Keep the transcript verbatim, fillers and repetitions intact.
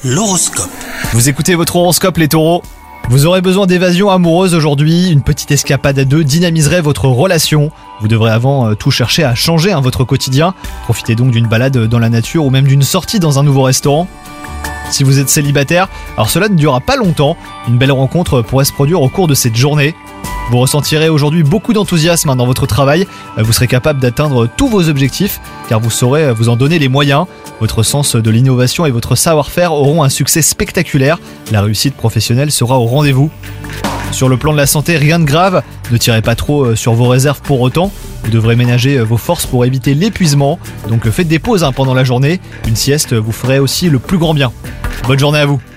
L'horoscope. Vous écoutez votre horoscope les taureaux. Vous aurez besoin d'évasion amoureuse aujourd'hui, une petite escapade à deux dynamiserait votre relation. Vous devrez avant euh, tout chercher à changer hein, votre quotidien. Profitez donc d'une balade dans la nature ou même d'une sortie dans un nouveau restaurant. Si vous êtes célibataire, alors cela ne durera pas longtemps, une belle rencontre pourrait se produire au cours de cette journée. Vous ressentirez aujourd'hui beaucoup d'enthousiasme hein, dans votre travail, vous serez capable d'atteindre tous vos objectifs car vous saurez vous en donner les moyens. Votre sens de l'innovation et votre savoir-faire auront un succès spectaculaire, la réussite professionnelle sera au rendez-vous. Sur le plan de la santé, rien de grave, ne tirez pas trop sur vos réserves pour autant, vous devrez ménager vos forces pour éviter l'épuisement, donc faites des pauses hein, pendant la journée, une sieste vous ferait aussi le plus grand bien. Bonne journée à vous.